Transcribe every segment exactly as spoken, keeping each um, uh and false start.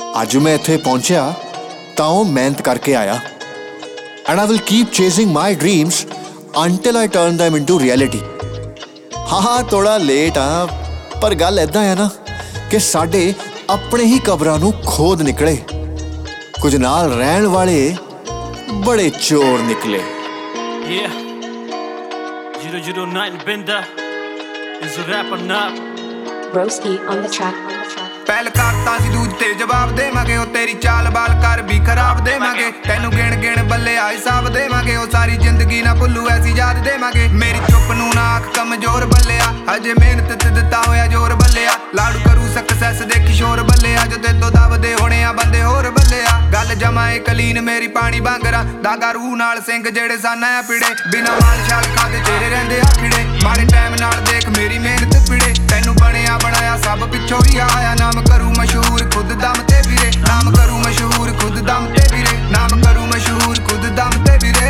ਅੱਜ मैं इत्थे पहुंचा तां ओह मेहनत करके आया and I will keep chasing my dreams until I turn them into reality. हाँ हाँ थोड़ा लेट हाँ, पर गल इदां है ना कि साडे अपने ही कबरां नूं खोद निकले, कुछ नाल रहण वाले बड़े चोर निकले। Yeah, zero zero nine Binda is a rapper now. Broski on the track. ਪਹਿਲ ਕਰਤਾ ਸੀ ਦੂਜ ਤੇ ਜਵਾਬ ਦੇਵਾਂਗੇ, ਉਹ ਤੇਰੀ ਚਾਲ ਬਾਲ ਕਰ ਵੀ ਖਰਾਬ ਦੇਵਾਂਗੇ, ਤੈਨੂੰ ਗਿਣ ਗਿਣ ਬੱਲੇ ਆ ਹਿਸਾਬ ਦੇਵਾਂਗੇ, ਉਹ ਸਾਰੀ ਜ਼ਿੰਦਗੀ ਨਾ ਭੁੱਲੂ ਐਸੀ ਯਾਦ ਦੇਵਾਂਗੇ। ਮੇਰੀ ਚੁੱਪ ਨੂੰ ਨਾ ਅੱਖ ਕਮਜ਼ੋਰ ਬੱਲਿਆ, ਹਜੇ ਮਿਹਨਤ ਤੇ ਦਿੱਤਾ ਹੋਇਆ ਜ਼ੋਰ ਬੱਲਿਆ, ਲਾੜੂ ਕਰੂ ਸਕਸੈਸ ਦੇ ਕਿਸ਼ੋਰ ਬੱਲਿਆ, ਜੋ ਤੇ ਤੋਂ ਦਬਦੇ ਹੋਣੇ ਆ ਬੰਦੇ ਹੋਰ ਬੱਲਿਆ। ਗੱਲ ਜਮਾਏ ਕਲੀਨ ਮੇਰੀ ਪਾਣੀ ਬਾਂਗਰਾ, ਦਾਗਾ ਰੂਹ ਨਾਲ ਸਿੰਘ ਜਿਹੜੇ ਸਾਨਾ ਆ ਪਿੜੇ, ਬਿਨਾ ਮਾਲ ਛਾਲ ਖਾਦੇ ਚਿਹਰੇ ਰਹਿੰਦੇ ਆ ਖਿੜੇ, ਮਾੜੇ ਟਾਈਮ ਨਾਲ ਦੇਖ ਮੇਰੀ ਮਿਹਨਤ ਪਿੜੇ, ਤੈਨੂੰ ਬਣਿਆ ਬਣਾਇਆ ਸਭ ਪਿੱਛੋਂ ਹੀ ਆਇਆ, ਨਾਮ करूं मशहूर खुद दम ते वीरे, नाम करूं मशहूर खुद दम ते वीरे, नाम करूं मशहूर खुद दम ते वीरे।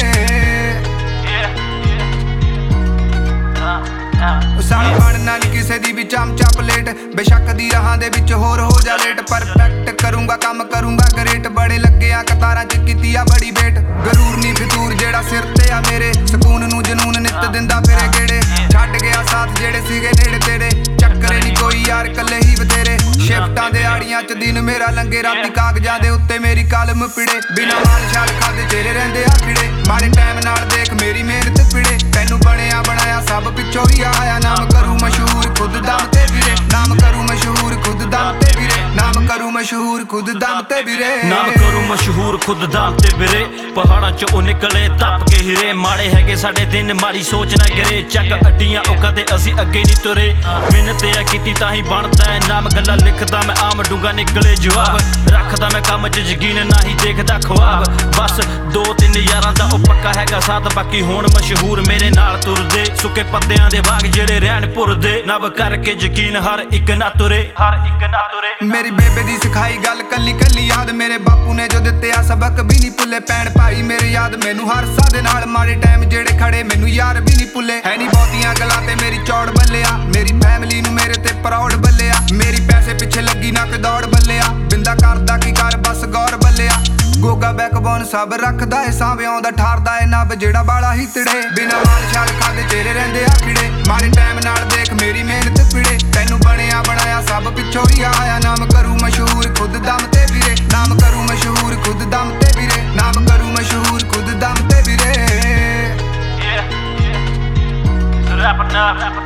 साड़ी बनना नहीं किसे दी भी चमचा पलेट, बेशक दी राहां दे विच होर हो जा लेट, परफेक्ट करूंगा काम करूंगा ग्रेट, बड़े लगे आ कतारां च कीती आ बड़ी वेट, गरूर नहीं फितूर जेड़ा सिर ते आ मेरे, सकून नूं जनून नित दिंदा फिरे गेड़े, छड्ड गया साथ जेड़े सीगे नेड़े तेरे, चक्करे नहीं कोई यार कल्ले ही बतेरे, शिफ्टां दे आड़ियां च दिन मेरा लंघे, राती कागजां दे उत्ते मेरी कलम पिड़े, बिना माल छाल खादे चेहरे रहिंदे आ खिड़े, माड़े टाइम नाल देख मेरी मेहनत पिड़े, तैनू बणिया बनाया सब पिछों ही आया, नाम करूं मशहूर खुद दम ते वीरे, नाम करूं मशहूर खुद दम ते वीरे, नाम करूं मशहूर खुद दम ते वीरे, नाम करूं मशहूर खुद दम ते वीरे। पहाड़ां चों ओ निकले तप के हीरे, माड़े हैगे साडे दिन माड़ी सोच ना गिरे, चक अड्डियां ओ कदे असीं अगे नहीं तुरे, मिहनत आ कीती तां ही बनदा है नाम, गल्लां लिखदा मैं आम डूंगा निकले जवाब, रखदा मैं काम च यकीन ना ही देखदा ख्वाब, बस दो तीन यारां दा ओ पक्का हैगा साथ, बाकी होण मशहूर मेरे नाल तुरदे, सुके पत्तियां दे बाग जेड़े रहण भुरदे, नब करके यकीन हर इक ना तुरे, हर इक ना तुरे। मेरी बेबे दी सिखाई गल कल्ली कल्ली याद, मेरे बापू ने जो दित्ते आ सबक भी नहीं भुल्ले, भैण भाई मेरे याद मैनू हर सा दे नाल, माड़े टाइम जेड़े खड़े मैनू यार भी नहीं भुल्ले, है नहीं बहुतियां गल्लां ते मेरी चौड़ बल्लिया, मेरी फैमिली नू मेरे ते प्राउड बल्लिया, मेरी पैसे पिछे लगी ना कोई दौड़ बल्लिया, बिंदा करदा की कर बस गौर बल्लिया, गोगा बैकबोन सब रखदा है सांवे आउंदा ठारदा है नब जेड़ा बाला ही तिड़े, बिना माल छाल खादे चेहरे रहिंदे आ खिड़े, माड़े टाइम नाल देख मेरी मेहनत पिड़े, तैनू बणिया बनाया सब पिछों ही आया, नाम करूं मशहूर खुद दम ते वीरे, नाम करूं मशहूर खुद दम ते वीरे, नाम करूं मशहूर खुद दम ते वीरे। Yeah, yeah. So rapper now, rapper